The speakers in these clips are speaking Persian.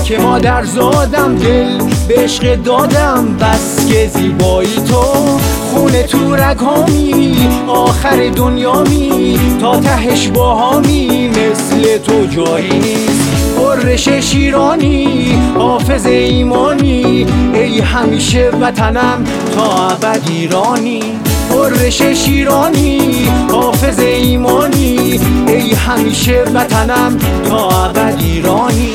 که مادر زادم، دل به عشق دادم، بس که زیبایی تو خونه تو رگامی، آخر دنیامی تا تهش باهامی، مثل تو جایی نیست. قرش شیرانی، حافظ ایمانی، ای همیشه وطنم تا ابد ایرانی. قرش شیرانی، حافظ ایمانی، ای همیشه وطنم تا ابد ایرانی.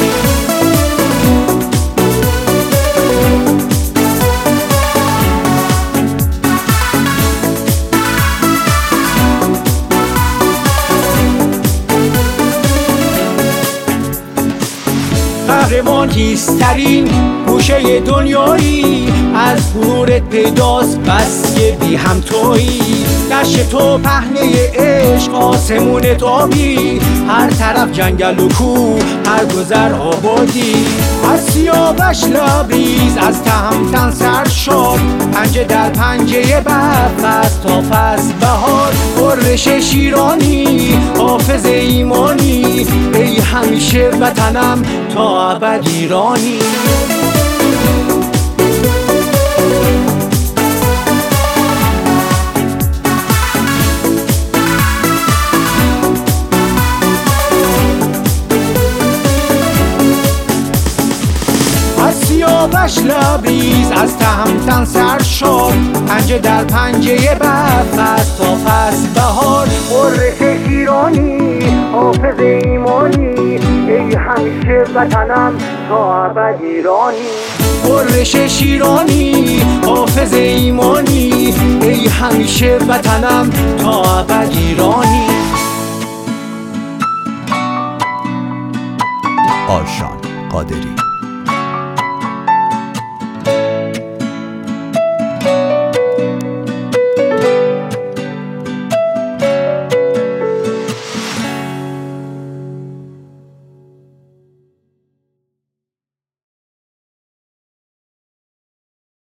قهرمان کیسترین گوشه دنیایی، از نورت پیداست بس که بی همتایی. دشت تو پهنه عشق، آسمونت آبی، هر طرف جنگل و کوه، هر گذر آبادی. از سیاوش لبریز، از تهمتن سرشار، پنجه در پنجه بر، فصل تا فصل بهار. قرش شیرانی، حافظ ایمانی، ای همیشه وطنم تا ابد ایرانی. سیاوش لبریز، از تهمتن سرشار، پنجه در پنجه بر، فصل تا فصل بهار. قرش شیرانی، حافظ ایمانی، ای همیشه وطنم تا ابد ایرانی. قرش شیرانی، حافظ ایمانی، ای همیشه وطنم تا ابد ایرانی. آرشان قادری.